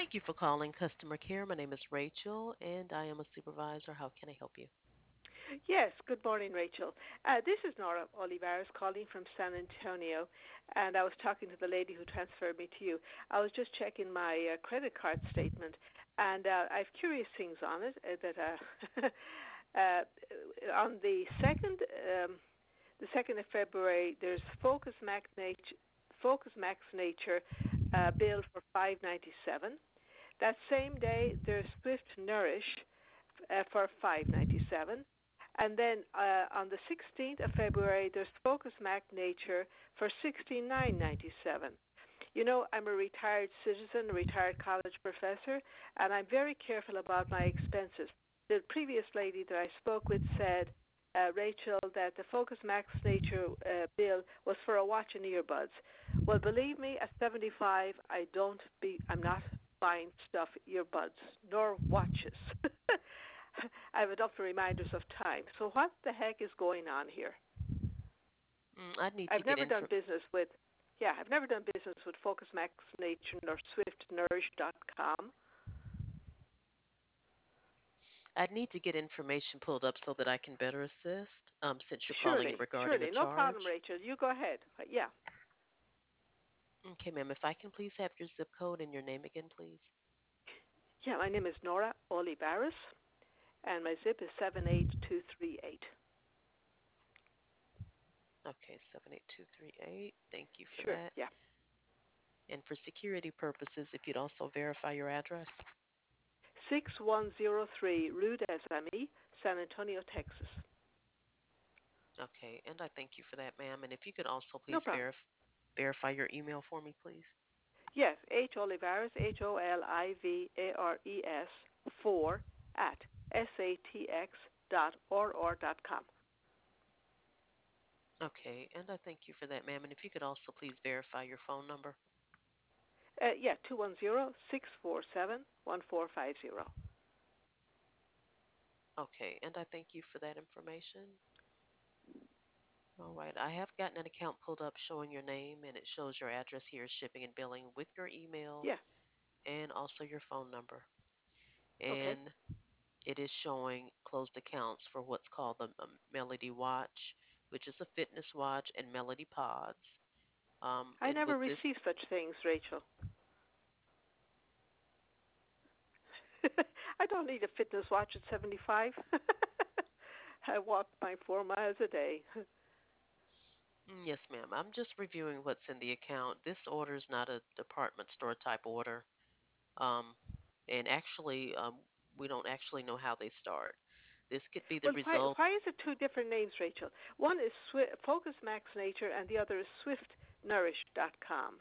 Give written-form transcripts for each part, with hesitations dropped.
Thank you for calling customer care. My name is Rachel, and I am a supervisor. How can I help you? Yes, good morning, Rachel. This is Nora Olivares calling from San Antonio, and I was talking to the lady who transferred me to you. I was just checking my credit card statement, and I have curious things on it that on the second of February, there's Focus Max Nature bill for $5.97. That same day, there's Swift Nourish for $5.97. And then on the 16th of February, there's Focus Mac Nature for $69.97. You know, I'm a retired citizen, a retired college professor, and I'm very careful about my expenses. The previous lady that I spoke with said, Rachel, that the Focus Max Nature bill was for a watch and earbuds. Well, believe me, at 75, I'm not buying stuff, earbuds, nor watches. I have enough reminders of time. So what the heck is going on here? I'd need to I've get never done info. business with, I've never done business with Focus Max Nature or SwiftNourish.com. I'd need to get information pulled up so that I can better assist. Since you're calling it Surely, regarding a surely, no charge. problem, Rachel. You go ahead. Yeah, Okay, ma'am. If I can please have your zip code and your name again, please. yeah. My name is Nora Olivares, and my zip is 78238. Okay, 78238. Thank you for Sure, that. yeah. And for security purposes, if you'd also verify your address. 6103 Rue des Amis, San Antonio, Texas. Okay, and I thank you for that, ma'am. And if you could also No please problem. verify your email for me, please. Yes, H Olivares, HOLIVARES 4 at SATX.org.com. Okay, and I thank you for that, ma'am. And if you could also please verify your phone number. Yeah, 210-647-1450. Okay, and I thank you for that information. All right, I have gotten an account pulled up showing your name, and it shows your address here, shipping and billing, with your email Yeah, and also your phone number. okay. And it is showing closed accounts for what's called the Melody Watch, which is a fitness watch, and Melody Pods. I And with never this, received such things, Rachel. I don't need a fitness watch at 75. I walk my 4 miles a day. yes, ma'am. I'm just reviewing what's in the account. This order is not a department store type order. Um, and actually, we don't actually know how they start. This could be the Well, result. why is it two different names, Rachel? One is Focus Max Nature, and the other is SwiftNourish.com.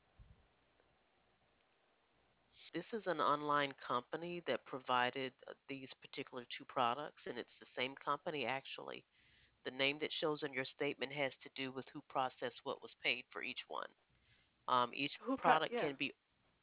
This is an online company that provided these particular two products, and it's the same company actually. The name that shows on your statement has to do with who processed what was paid for each one. Each product Yeah. can be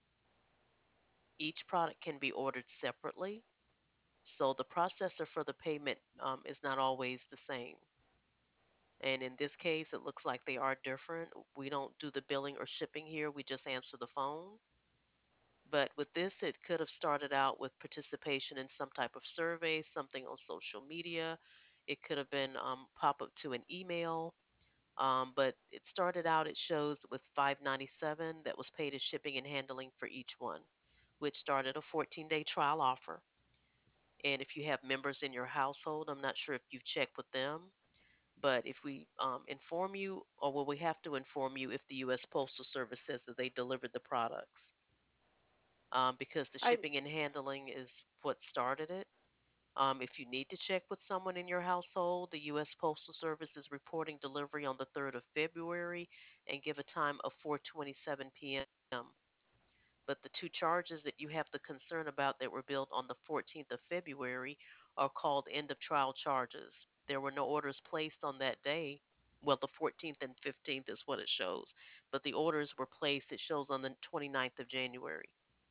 ordered separately, so the processor for the payment is not always the same. And in this case, it looks like they are different. We don't do the billing or shipping here. We just answer the phone. But with this, it could have started out with participation in some type of survey, something on social media. It could have been pop up to an email. But it started out. It shows with 597 that was paid as shipping and handling for each one, which started a 14-day trial offer. And if you have members in your household, I'm not sure if you've checked with them, but if we inform you, or will we have to inform you if the U.S. Postal Service says that they delivered the products? Because the I shipping and handling is what started it. If you need to check with someone in your household, the U.S. Postal Service is reporting delivery on the 3rd of February and give a time of 4:27 p.m. But the two charges that you have the concern about that were billed on the 14th of February are called end of trial charges. There were no orders placed on that day. Well, the 14th and 15th is what it shows, but the orders were placed. It shows on the 29th of January.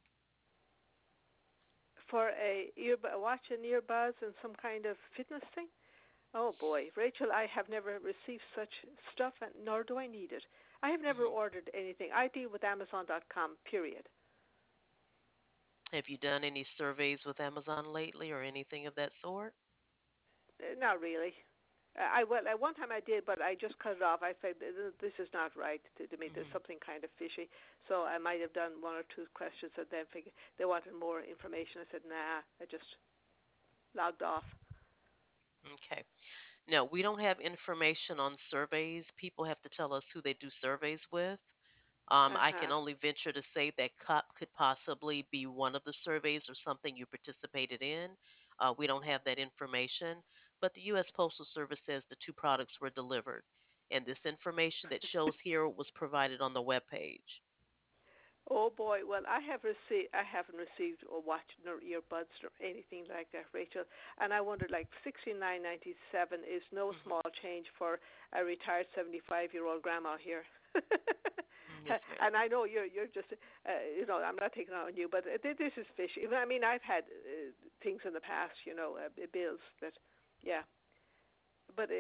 for a watch and earbuds and some kind of fitness thing. Oh boy, Rachel, I have never received such stuff, and nor do I need it. I have never Hmm. ordered anything. I deal with Amazon.com. Period. Have you done any surveys with Amazon lately or anything of that sort? Not really. I well, at one time I did, but I just cut it off. I said this is not right to me. There's Hmm. something kind of fishy. So I might have done one or two questions, and then figured they wanted more information. I said nah. I just logged off. Okay. No, we don't have information on surveys. People have to tell us who they do surveys with. Uh I can huh. only venture to say that CUP could possibly be one of the surveys or something you participated in. We don't have that information, but the U.S. Postal Service says the two products were delivered, and this information that shows here was provided on the web page. Oh boy, well I haven't received or watched nor earbuds or anything like that, Rachel. And I wondered like $69.97 is no Hmm. small change for a retired 75-year-old grandma here. Yes, ma'am. And I know you're just I'm not taking it on you, but this is fishy. I mean I've had things in the past, bills that yeah, but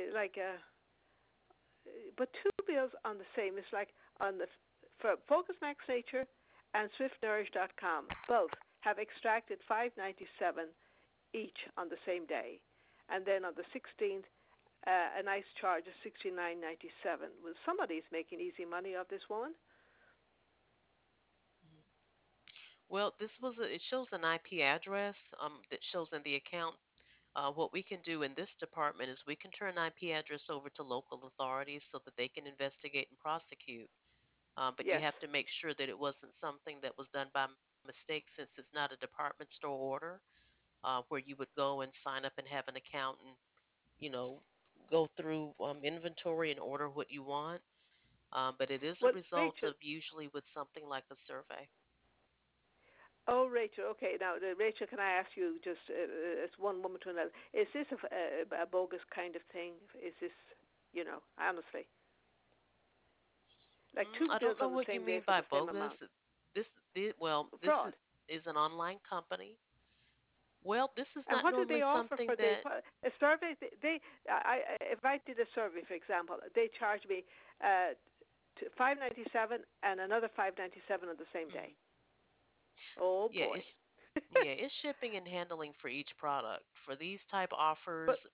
but two bills on the same. It's like on the for Focus Max Nature and SwiftNourish.com. Both have extracted 597 each on the same day, and then on the 16th, a nice charge of 69.97. Well, somebody's making easy money off this woman. Mhm. Well, it shows an IP address that shows in the account. What we can do in this department is we can turn an IP address over to local authorities so that they can investigate and prosecute. But you Yes. have to make sure that it wasn't something that was done by mistake, since it's not a department store order where you would go and sign up and have an account and, you know, go through inventory and order what you want. But it is a Well, result Rachel. of usually with something like a survey. Oh, Rachel. Okay, now, Rachel, can I ask you just as one woman to another? Is this a bogus kind of thing? Is this, honestly, like two I bills don't know on the what you same day mean for by the same amount? bogus. Well, this Fraud. is an online company. Well, this is And not what do normally they offer something for the that. a survey? If I did a survey, for example, they charge me uh, 597 and another 597 on the same day. Mhm. Oh Yeah, boy. it's shipping and handling for each product. For these type But offers.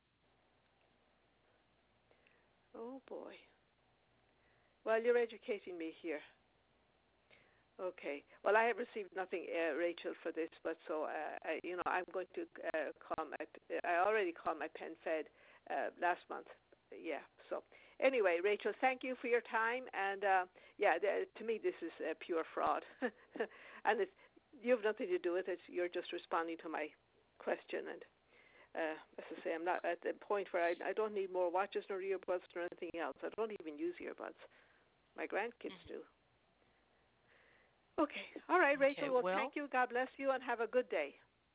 oh boy. Well, you're educating me here. Okay. Well, I have received nothing, Rachel, for this, but so I'm going to I already called my pen fed last month. Yeah. So anyway, Rachel, thank you for your time, and to me this is pure fraud, and you have nothing to do with it. You're just responding to my question, and as I say, I'm not at the point where I don't need more watches nor earbuds nor anything else. I don't even use earbuds. My grandkids Mhm. do. Okay. All right, Okay, Rachel. Well, thank you. God bless you, and have a good day.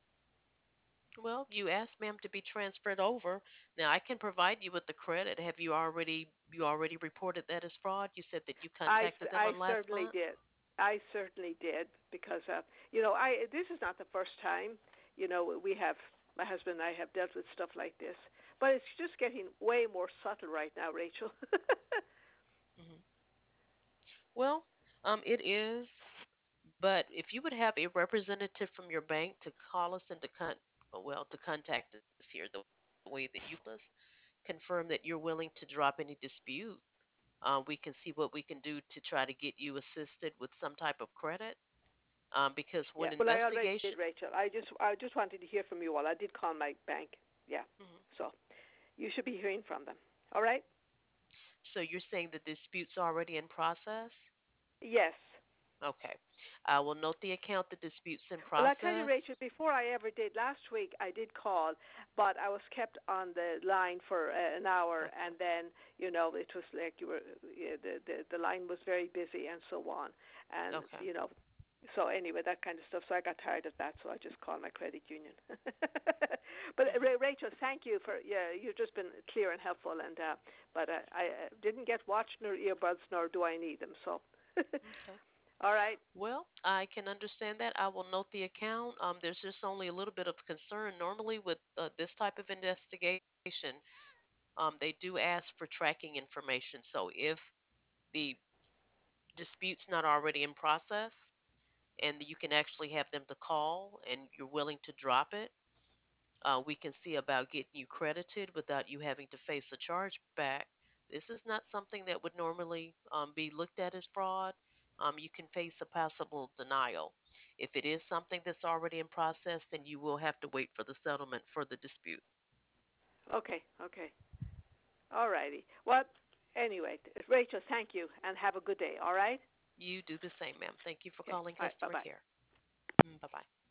you asked ma'am to be transferred over. Now I can provide you with the credit. Have you already reported that as fraud? You said that you contacted them I on last certainly month. did. I certainly did because I this is not the first time. We have my husband and I have dealt with stuff like this, but it's just getting way more subtle right now, Rachel. Hmm. Well, it is, but if you would have a representative from your bank to call us and to contact us here the way that you us, confirm that you're willing to drop any dispute, we can see what we can do to try to get you assisted with some type of credit. Because Yeah. when Well, I already did, investigation. Rachel. I just wanted to hear from you all. I did call my bank. Yeah. Mhm. So you should be hearing from them. All right. So you're saying the dispute's already in process? Yes. Okay. I will note the account, the dispute's in Well, I tell you, process. Rachel, before I ever did, last week I did call, but I was kept on the line for an hour, Okay. and then it was like the line was very busy and so on, and Okay. so anyway, that kind of stuff. So I got tired of that, so I just called my credit union. But Hmm. Rachel, thank you for you've just been clear and helpful, and but I didn't get watch nor earbuds, nor do I need them. So, Okay. all right, Well, I can understand that. I will note the account. There's just only a little bit of concern. Normally, with this type of investigation, they do ask for tracking information. So if the dispute's not already in process, and you can actually have them to call and you're willing to drop it, we can see about getting you credited without you having to face a charge back. This is not something that would normally be looked at as fraud. You can face a possible denial. If it is something that's already in process, then you will have to wait for the settlement for the dispute. Okay, okay. All righty. Well, anyway, Rachel, thank you, and have a good day. All right? You do the same, ma'am. Thank you for Okay. calling All right. Bye customer bye. care. Bye bye.